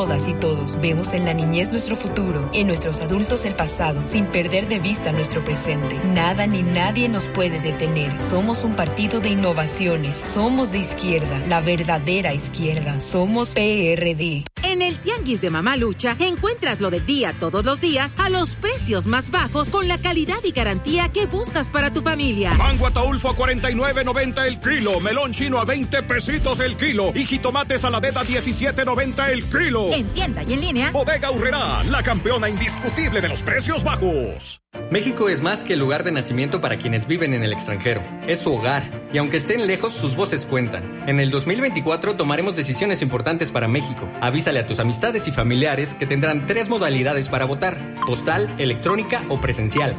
Todas y todos vemos en la niñez nuestro futuro, en nuestros adultos el pasado, sin perder de vista nuestro presente. Nada ni nadie nos puede detener. Somos un partido de innovaciones. Somos de izquierda, la verdadera izquierda. Somos PRD. En el Tianguis de Mamá Lucha encuentras lo del día todos los días a los precios más bajos con la calidad y garantía que buscas para tu familia. Mango ataulfo a 49.90 el kilo, melón chino a 20 pesitos el kilo y jitomate saladeta a 17.90 el kilo. En tienda y en línea. Bodega Aurrerá, la campeona indiscutible de los precios bajos. México es más que el lugar de nacimiento para quienes viven en el extranjero. Es su hogar, y aunque estén lejos, sus voces cuentan. En el 2024 tomaremos decisiones importantes para México. Avísale a tus amistades y familiares que tendrán 3 modalidades para votar: postal, electrónica o presencial.